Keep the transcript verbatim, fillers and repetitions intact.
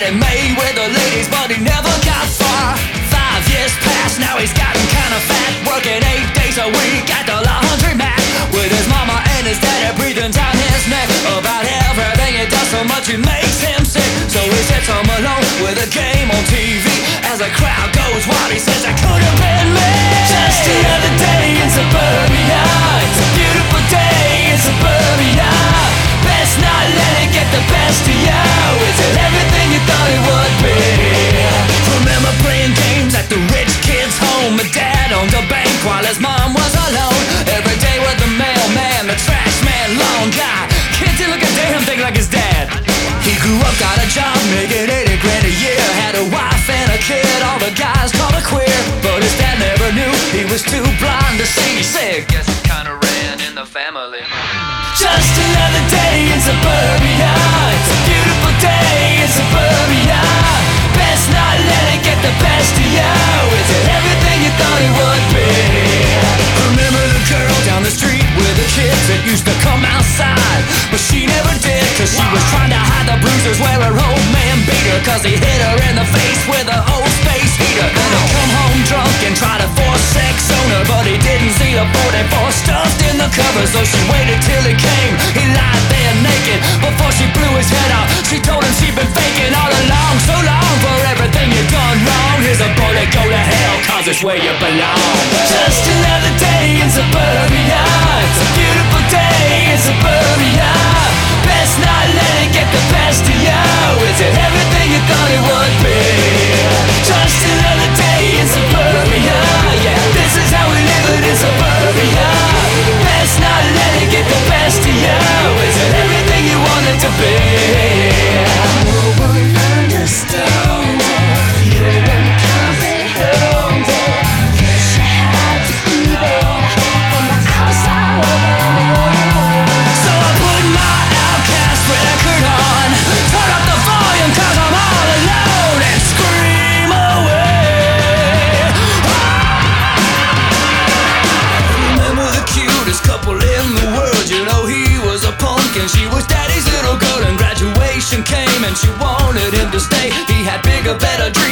he made with the ladies, but he never got far. Five years passed, now he's gotten kinda fat, working eight days a week at the laundry mat, with his mama and his daddy breathing down his neck about everything he does so much it makes him sick. So he sits home alone with a game on T V. As the crowd goes wild, he says, "It could have been me." Just another day in suburbia. It's a beautiful day in suburbia. Best not let it get the best of you. Is it everything you thought it would be? Remember playing games at the rich kid's home. My dad owned a bank while his mom was alone. Every day with the mailman, the trash man, long guy. Kids didn't look a damn thing like his dad. He grew up, got a job, making eighty grand a year. Had a wife and a kid, all the guys called her queer. But his dad never knew, he was too blind to see. He said, "Guess it kinda ran in the family." Just another day in suburbia. It's a beautiful day in suburbia. Best not let it get the best of you. Is it everything you thought it would be? Remember the girl down the street with the kids that used to come outside, but she never did, cause she was trying to hide the bruises where her old man beat her, cause he hit her in the face with an old space heater. Then he'd come home drunk and try to force sex on her, but he didn't see the forty-four stuffed in the covers. So she waited till he came, he lied there naked. Before she blew his head off, she told him she'd been faking all along. So long for everything you done wrong. Here's a bullet, go to hell, cause it's where you belong. Just another day in suburbia. It's a beautiful day in suburbia. Best not let it get the best of you. Is it everything you thought it would be? Just another day in suburbia. Yeah, this is how we live it in suburbia. Best not let it get the best of you. Is it everything you want it to be? No one understands it. You won't comprehend it. Guess you had to be there from the outside looking in. So I put my Outcast record on, turn up the volume cause I'm all alone, and scream away. Remember the cutest couple in the world. You know he was a punk and she was daddy's little girl. And graduation came and she wanted him to stay. He had bigger, better dreams.